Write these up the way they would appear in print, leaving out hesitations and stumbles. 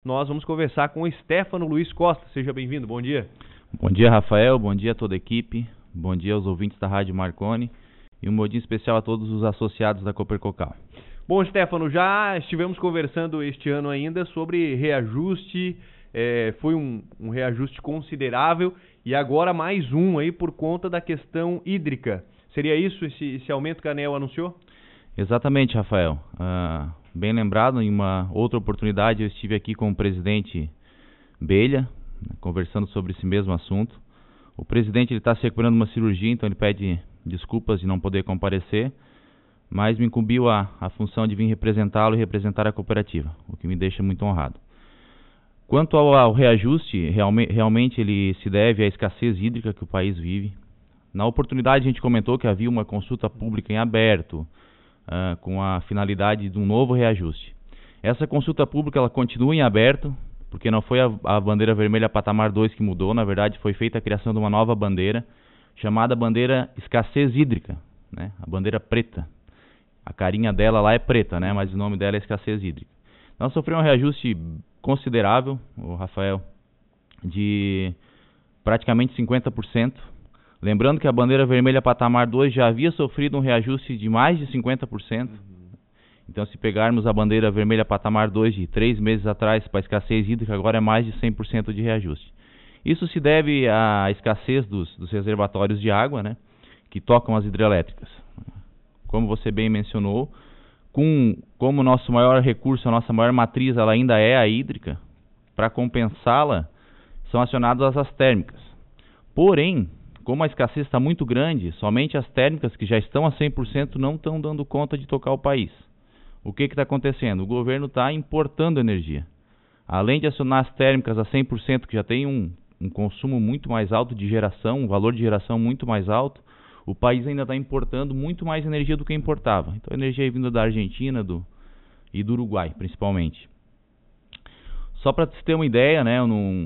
Nós vamos conversar com o Stefano Luiz Costa. Seja bem-vindo, bom dia. Bom dia, Rafael, bom dia a toda a equipe, bom dia aos ouvintes da Rádio Marconi e um bom dia especial a todos os associados da Copercocal. Bom, Stefano, já estivemos conversando este ano ainda sobre reajuste, foi um reajuste considerável e agora mais um aí por conta da questão hídrica. Seria isso, esse aumento que a ANEEL anunciou? Exatamente, Rafael. Bem lembrado, em uma outra oportunidade eu estive aqui com o presidente Belha, conversando sobre esse mesmo assunto. O presidente está se recuperando de uma cirurgia, então ele pede desculpas de não poder comparecer, mas me incumbiu a função de vir representá-lo e representar a cooperativa, o que me deixa muito honrado. Quanto ao reajuste, realmente ele se deve à escassez hídrica que o país vive. Na oportunidade a gente comentou que havia uma consulta pública em aberto, com a finalidade de um novo reajuste. Essa consulta pública ela continua em aberto, porque não foi a bandeira vermelha patamar 2 que mudou, na verdade foi feita a criação de uma nova bandeira, chamada bandeira escassez hídrica, né? A bandeira preta. A carinha dela lá é preta, né? Mas o nome dela é escassez hídrica. Nós sofremos um reajuste considerável, o Rafael, de praticamente 50%. Lembrando que a bandeira vermelha patamar 2 já havia sofrido um reajuste de mais de 50%. Então, se pegarmos a bandeira vermelha patamar 2 de 3 meses atrás para a escassez hídrica, agora é mais de 100% de reajuste. Isso se deve à escassez dos reservatórios de água, né, que tocam as hidrelétricas. Como você bem mencionou, como o nosso maior recurso, a nossa maior matriz, ela ainda é a hídrica, para compensá-la, são acionadas as térmicas. Porém, como a escassez está muito grande, somente as térmicas que já estão a 100% não estão dando conta de tocar o país. O que está acontecendo? O governo está importando energia. Além de acionar as térmicas a 100%, que já tem um consumo muito mais alto de geração, um valor de geração muito mais alto, o país ainda está importando muito mais energia do que importava. Então a energia é vinda da Argentina e do Uruguai, principalmente. Só para você ter uma ideia, né,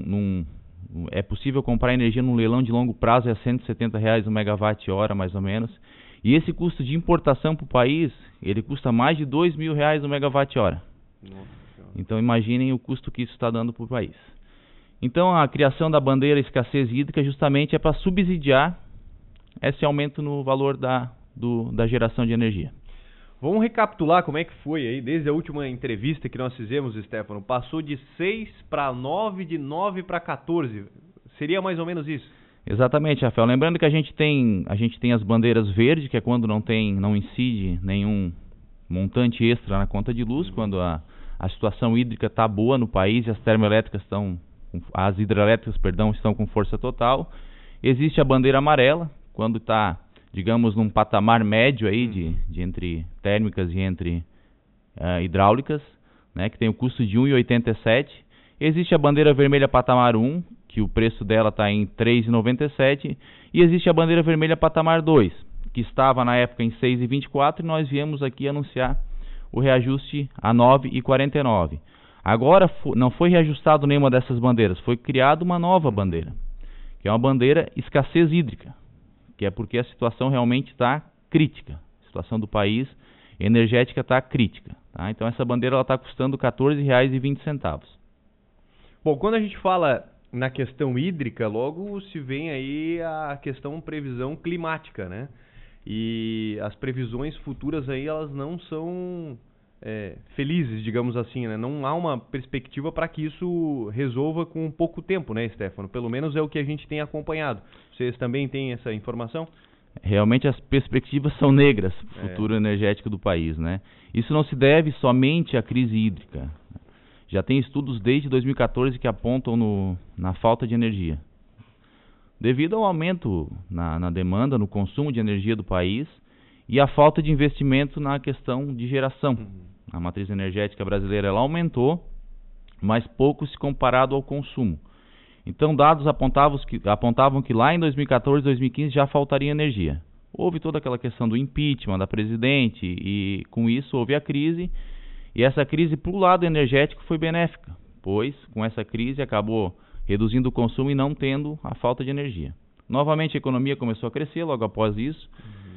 é possível comprar energia num leilão de longo prazo, é R$170 o megawatt-hora, mais ou menos. E esse custo de importação para o país, ele custa mais de R$2.000 o megawatt-hora. Então imaginem o custo que isso está dando para o país. Então a criação da bandeira escassez hídrica justamente é para subsidiar esse aumento no valor da geração de energia. Vamos recapitular como é que foi aí, desde a última entrevista que nós fizemos, Stefano. Passou de 6 para 9, de 9 para 14. Seria mais ou menos isso? Exatamente, Rafael. Lembrando que a gente tem as bandeiras verdes, que é quando não incide nenhum montante extra na conta de luz, quando a situação hídrica está boa no país e as hidrelétricas estão com força total. Existe a bandeira amarela, quando está, digamos, num patamar médio aí de entre térmicas e entre hidráulicas, né, que tem o custo de R$ 1,87. Existe a bandeira vermelha patamar 1, que o preço dela está em R$ 3,97. E existe a bandeira vermelha patamar 2, que estava na época em R$ 6,24 e nós viemos aqui anunciar o reajuste a R$ 9,49. Agora não foi reajustado nenhuma dessas bandeiras, foi criada uma nova bandeira, que é uma bandeira escassez hídrica, que é porque a situação realmente está crítica. A situação do país energética está crítica. Tá? Então essa bandeira está custando R$ 14,20. Bom, quando a gente fala na questão hídrica, logo se vem aí a questão previsão climática, né? E as previsões futuras aí, elas não são felizes, digamos assim, né? Não há uma perspectiva para que isso resolva com pouco tempo, né, Stefano? Pelo menos é o que a gente tem acompanhado. Vocês também têm essa informação? Realmente as perspectivas são negras para o futuro energético do país, né? Isso não se deve somente à crise hídrica. Já tem estudos desde 2014 que apontam na falta de energia. Devido ao aumento na demanda, no consumo de energia do país e a falta de investimento na questão de geração. A matriz energética brasileira ela aumentou, mas pouco se comparado ao consumo. Então dados apontavam que lá em 2014 e 2015 já faltaria energia. Houve toda aquela questão do impeachment da presidente e com isso houve a crise. E essa crise para o lado energético foi benéfica, pois com essa crise acabou reduzindo o consumo e não tendo a falta de energia. Novamente a economia começou a crescer logo após isso.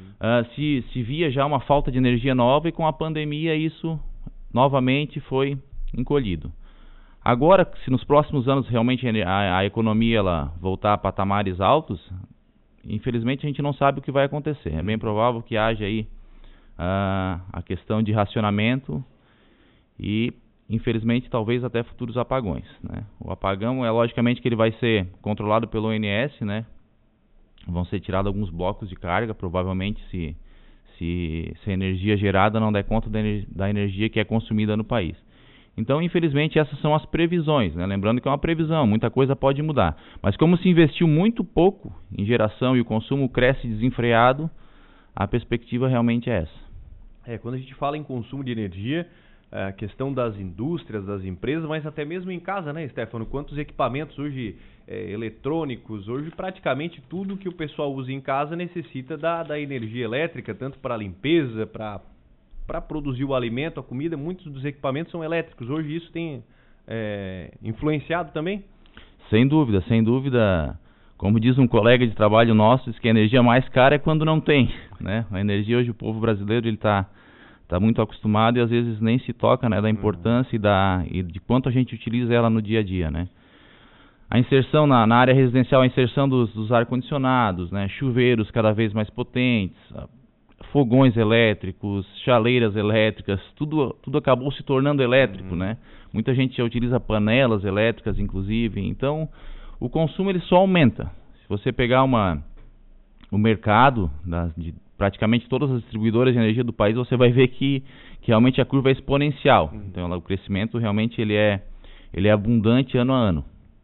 Se via já uma falta de energia nova e com a pandemia isso novamente foi encolhido. Agora, se nos próximos anos realmente a economia ela voltar a patamares altos, infelizmente a gente não sabe o que vai acontecer. É bem provável que haja aí a questão de racionamento e, infelizmente, talvez até futuros apagões, né? O apagão é logicamente que ele vai ser controlado pelo ONS, né? Vão ser tirados alguns blocos de carga, provavelmente se a energia gerada não der conta da energia que é consumida no país. Então, infelizmente, essas são as previsões, né? Lembrando que é uma previsão, muita coisa pode mudar. Mas como se investiu muito pouco em geração e o consumo cresce desenfreado, a perspectiva realmente é essa. Quando a gente fala em consumo de energia, a questão das indústrias, das empresas, mas até mesmo em casa, né, Stefano? Quantos equipamentos hoje eletrônicos, hoje praticamente tudo que o pessoal usa em casa necessita da energia elétrica, tanto para limpeza, para produzir o alimento, a comida, muitos dos equipamentos são elétricos. Hoje isso tem influenciado também? Sem dúvida, sem dúvida. Como diz um colega de trabalho nosso, diz que a energia mais cara é quando não tem, né? A energia hoje, o povo brasileiro, ele tá muito acostumado e às vezes nem se toca, né, da importância e de quanto a gente utiliza ela no dia a dia, né? A inserção na área residencial, a inserção dos ar-condicionados, né, chuveiros cada vez mais potentes, fogões elétricos, chaleiras elétricas, tudo acabou se tornando elétrico, né? Muita gente já utiliza panelas elétricas, inclusive. Então, o consumo ele só aumenta. Se você pegar o mercado de praticamente todas as distribuidoras de energia do país, você vai ver que realmente a curva é exponencial. Então, o crescimento realmente ele é abundante ano a ano.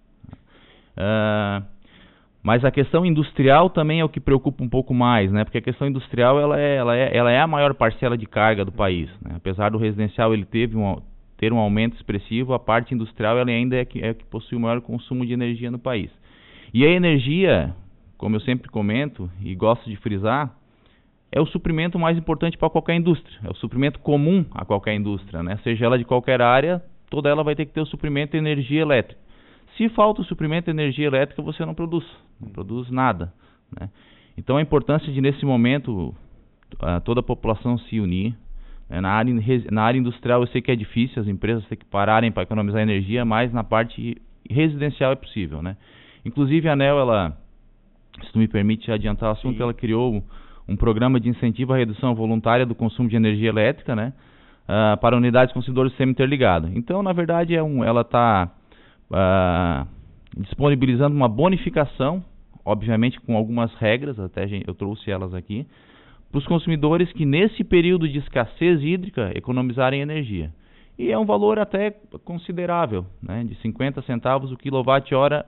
Mas a questão industrial também é o que preocupa um pouco mais, né? Porque a questão industrial ela é a maior parcela de carga do país, né? Apesar do residencial ele ter um aumento expressivo, a parte industrial ela ainda é que possui o maior consumo de energia no país. E a energia, como eu sempre comento e gosto de frisar, é o suprimento mais importante para qualquer indústria, é o suprimento comum a qualquer indústria, né? Seja ela de qualquer área, toda ela vai ter que ter o suprimento de energia elétrica. Se falta o suprimento de energia elétrica, você não produz nada, né? Então a importância de, nesse momento, toda a população se unir, né? Na área industrial eu sei que é difícil, as empresas têm que pararem para economizar energia, mas na parte residencial é possível, né? Inclusive a ANEEL, se tu me permite adiantar o assunto, ela criou um programa de incentivo à redução voluntária do consumo de energia elétrica, né? Para unidades consumidoras do sistema interligado. Então, na verdade, ela está disponibilizando uma bonificação, obviamente com algumas regras, até eu trouxe elas aqui, para os consumidores que nesse período de escassez hídrica economizarem energia. E é um valor até considerável, né, de 50 centavos o quilowatt-hora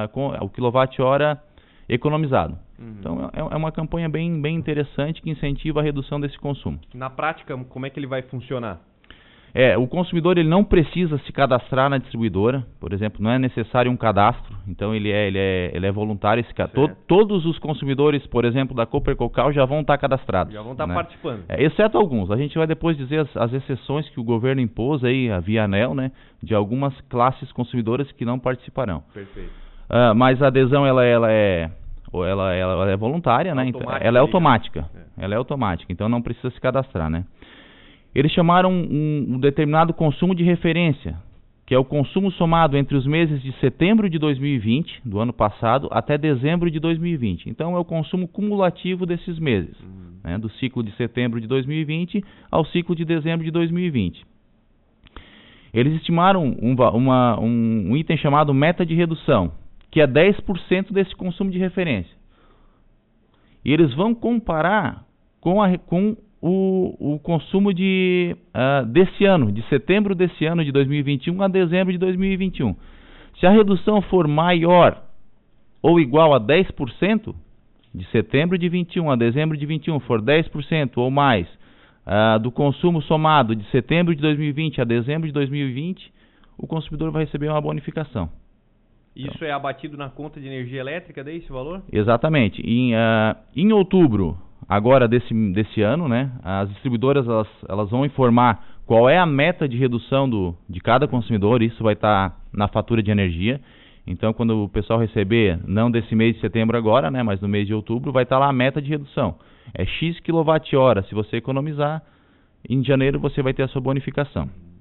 economizado. Então é uma campanha bem interessante que incentiva a redução desse consumo. Na prática, como é que ele vai funcionar? O consumidor ele não precisa se cadastrar na distribuidora, por exemplo, não é necessário um cadastro, então ele é voluntário. Todos os consumidores, por exemplo, da Copercocal já vão estar cadastrados. Já vão estar, né, participando. Exceto alguns. A gente vai depois dizer as exceções que o governo impôs aí, via ANEEL, né, de algumas classes consumidoras que não participarão. Perfeito. Mas a adesão ela é voluntária, né? Ela é automática. Ela é automática, então não precisa se cadastrar, né? Eles chamaram um determinado consumo de referência, que é o consumo somado entre os meses de setembro de 2020, do ano passado, até dezembro de 2020. Então é o consumo cumulativo desses meses, né? Do ciclo de setembro de 2020 ao ciclo de dezembro de 2020. Eles estimaram um item chamado meta de redução, que é 10% desse consumo de referência. E eles vão comparar com o consumo desse ano, de setembro desse ano de 2021 a dezembro de 2021. Se a redução for maior ou igual a 10%, de setembro de 21 a dezembro de 21 for 10% ou mais do consumo somado de setembro de 2020 a dezembro de 2020, o consumidor vai receber uma bonificação. Isso é abatido na conta de energia elétrica, daí esse valor? Exatamente. Em outubro, agora desse ano, né, as distribuidoras elas vão informar qual é a meta de redução de cada consumidor. Isso vai estar na fatura de energia. Então, quando o pessoal receber, não desse mês de setembro agora, né, mas no mês de outubro, vai estar lá a meta de redução. É X kWh. Se você economizar, em janeiro você vai ter a sua bonificação.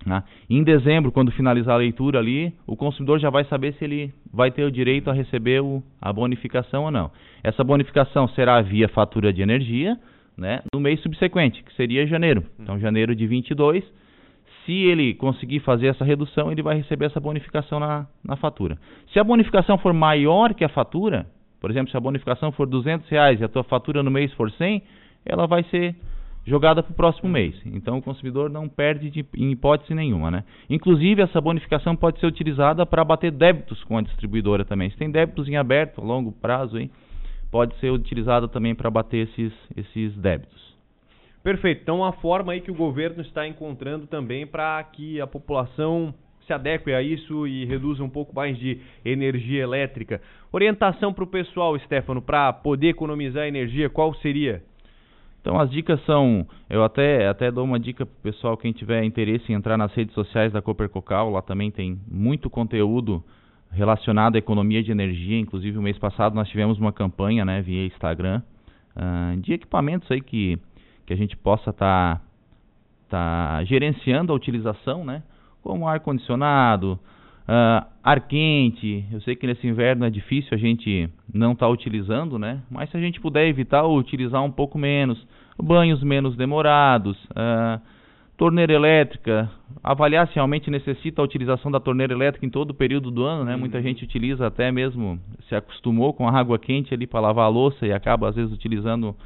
Né? Em dezembro, quando finalizar a leitura ali, o consumidor já vai saber se ele vai ter o direito a receber a bonificação ou não. Essa bonificação será via fatura de energia, né, no mês subsequente, que seria janeiro. Então, janeiro de 22, se ele conseguir fazer essa redução, ele vai receber essa bonificação na fatura. Se a bonificação for maior que a fatura, por exemplo, se a bonificação for R$200 e a tua fatura no mês for 100, ela vai ser jogada para o próximo mês. Então, o consumidor não perde em hipótese nenhuma, né? Inclusive, essa bonificação pode ser utilizada para abater débitos com a distribuidora também. Se tem débitos em aberto, a longo prazo, hein, pode ser utilizada também para abater esses débitos. Perfeito. Então, uma forma aí que o governo está encontrando também para que a população se adeque a isso e reduza um pouco mais de energia elétrica. Orientação para o pessoal, Stefano, para poder economizar energia, qual seria? Então, as dicas são, eu até dou uma dica para o pessoal, quem tiver interesse em entrar nas redes sociais da Copercocal, lá também tem muito conteúdo relacionado à economia de energia. Inclusive, o mês passado nós tivemos uma campanha, né, via Instagram, de equipamentos aí que a gente possa estar gerenciando a utilização, né, como ar-condicionado, ar quente. Eu sei que nesse inverno é difícil a gente não estar utilizando, né? Mas se a gente puder evitar ou utilizar um pouco menos, banhos menos demorados, torneira elétrica, avaliar se realmente necessita a utilização da torneira elétrica em todo o período do ano, né? Muita gente utiliza até mesmo, se acostumou com a água quente ali para lavar a louça e acaba às vezes utilizando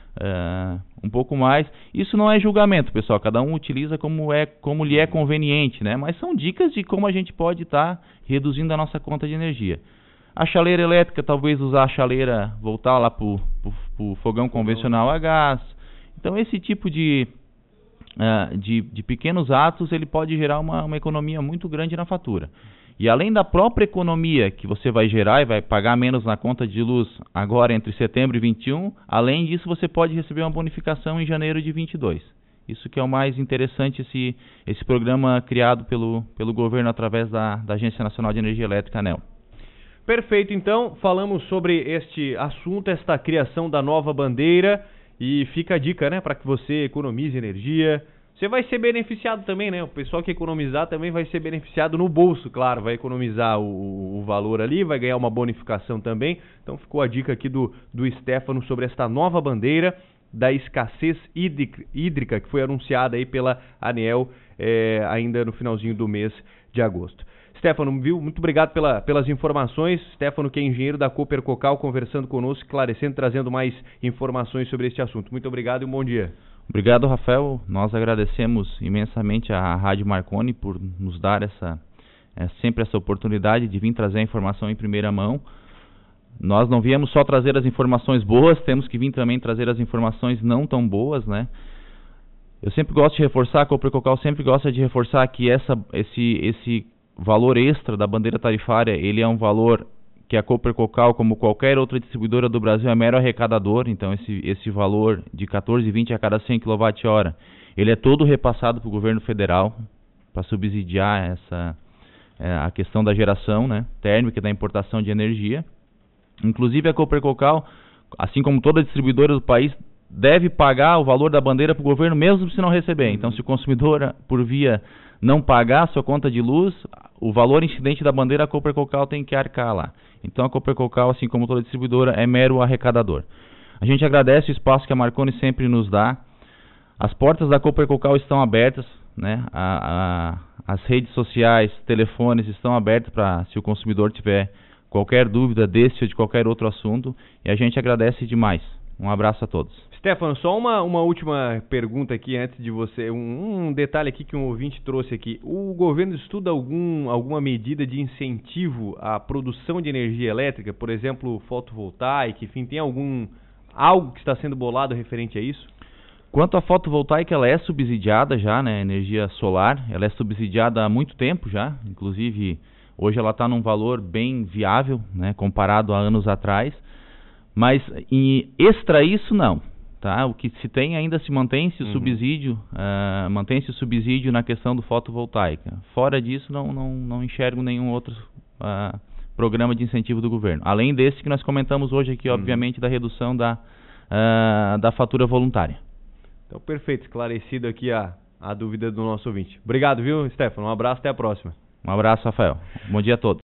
um pouco mais. Isso não é julgamento, pessoal, cada um utiliza como lhe é conveniente, né? Mas são dicas de como a gente pode estar reduzindo a nossa conta de energia. A chaleira elétrica, talvez usar a chaleira, voltar lá para o fogão convencional a gás. Então, esse tipo de pequenos atos, ele pode gerar uma economia muito grande na fatura. E além da própria economia que você vai gerar e vai pagar menos na conta de luz agora entre setembro e 21, além disso você pode receber uma bonificação em janeiro de 22. Isso que é o mais interessante, esse programa criado pelo governo através da Agência Nacional de Energia Elétrica, ANEEL. Perfeito, então falamos sobre este assunto, esta criação da nova bandeira, e fica a dica, né, para que você economize energia. Você vai ser beneficiado também, né? O pessoal que economizar também vai ser beneficiado no bolso, claro. Vai economizar o valor ali, vai ganhar uma bonificação também. Então ficou a dica aqui do Stefano sobre esta nova bandeira da escassez hídrica que foi anunciada aí pela ANEEL ainda no finalzinho do mês de agosto. Stefano, muito obrigado pelas informações. Stefano, que é engenheiro da Copercocal, conversando conosco, esclarecendo, trazendo mais informações sobre este assunto. Muito obrigado e um bom dia. Obrigado, Rafael. Nós agradecemos imensamente à Rádio Marconi por nos dar sempre essa oportunidade de vir trazer a informação em primeira mão. Nós não viemos só trazer as informações boas, temos que vir também trazer as informações não tão boas, né? Eu sempre gosto de reforçar, a Copercocal sempre gosta de reforçar que esse valor extra da bandeira tarifária, ele é um valor que a Copercocal, como qualquer outra distribuidora do Brasil, é mero arrecadador. Então esse valor de R$ 14,20 a cada 100 kWh, ele é todo repassado para o governo federal para subsidiar a questão da geração, né, térmica, da importação de energia. Inclusive a Copercocal, assim como toda distribuidora do país, deve pagar o valor da bandeira para o governo mesmo se não receber. Então, se o consumidor, por via não pagar a sua conta de luz, o valor incidente da bandeira a Copercocal tem que arcar lá. Então a Copercocal, assim como toda distribuidora, é mero arrecadador. A gente agradece o espaço que a Marconi sempre nos dá. As portas da Copercocal estão abertas, né? As redes sociais, telefones estão abertos para, se o consumidor tiver qualquer dúvida desse ou de qualquer outro assunto. E a gente agradece demais. Um abraço a todos. Stefano, só uma última pergunta aqui antes de você, um detalhe aqui que um ouvinte trouxe aqui. O governo estuda alguma medida de incentivo à produção de energia elétrica, por exemplo, fotovoltaica, enfim, tem algo que está sendo bolado referente a isso? Quanto à fotovoltaica, ela é subsidiada já, né, energia solar, ela é subsidiada há muito tempo já, inclusive hoje ela está num valor bem viável, né, comparado a anos atrás, mas extra isso não. Tá? O que se tem ainda se mantém-se o subsídio, mantém-se o subsídio na questão do fotovoltaica. Fora disso, não enxergo nenhum outro programa de incentivo do governo. Além desse que nós comentamos hoje aqui, obviamente, da redução da fatura voluntária. Então, perfeito. Esclarecido aqui a dúvida do nosso ouvinte. Obrigado, viu, Stefano? Um abraço, até a próxima. Um abraço, Rafael. Bom dia a todos.